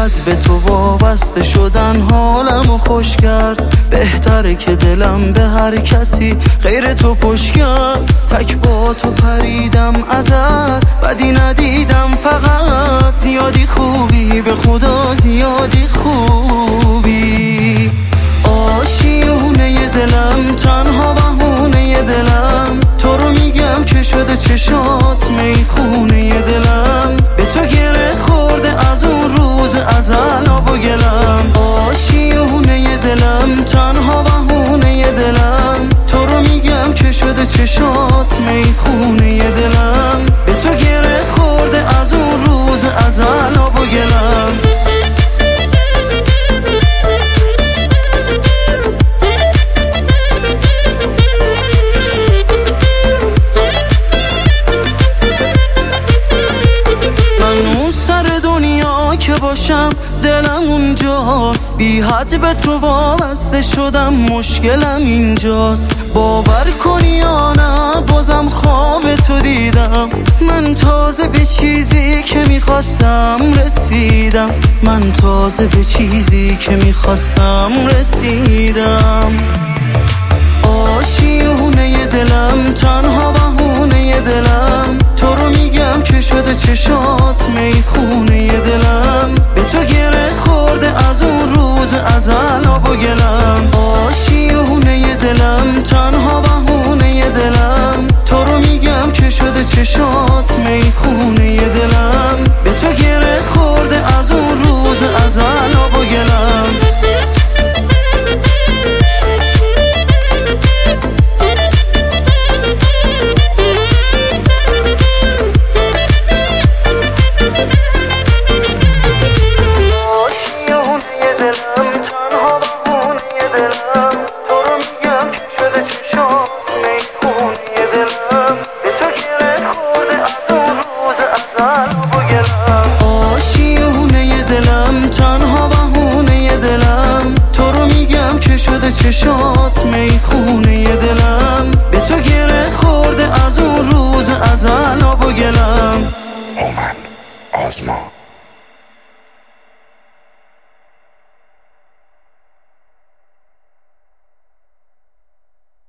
حد به تو وابسته شدن حالمو خوش کرد. بهتره که دلم به هر کسی غیر تو پشت کرد. تک با تو پریدم ازت، بدی ندیدم فقط زیادی خوبی، به خدا زیادی خوبی. آشیونه دلم، تنها بهونه دلم، تو رو میگم که شده چشات میخونه دلم. به تو گره خورده از اون روز ازل آب و گلم. آشیونه دلم، تنها بهونه دلم، تو رو میگم که شده چشات میخونه دلم. به تو گره خورده از اون روز ازل آب و گلم. که باشم دلم اونجاست، بی حد به تو وابسته شدم، مشکلم اینجاست. باور کنی یا نه بازم خواب تو دیدم. من تازه به چیزی که میخواستم رسیدم. من تازه به چیزی که میخواستم رسیدم. آشیونه دلم، تنها بهونه دلم، تو رو میگم که شده چشات میخونه دلم. به تو گره خورده از اون روز ازل آب و گلم. آشیونه دلم، تنها بهونه دلم، تو رو میگم که شده چشات میخونه دلم. به تو گره خورده از اون روز ازل آب و گلم. آشیونه دلم، تنها بهونه دلم، تو رو میگم که شده چشات میخونه دلم. به تو گره خورده از اون روز ازل آب و گلم. هومن آزما.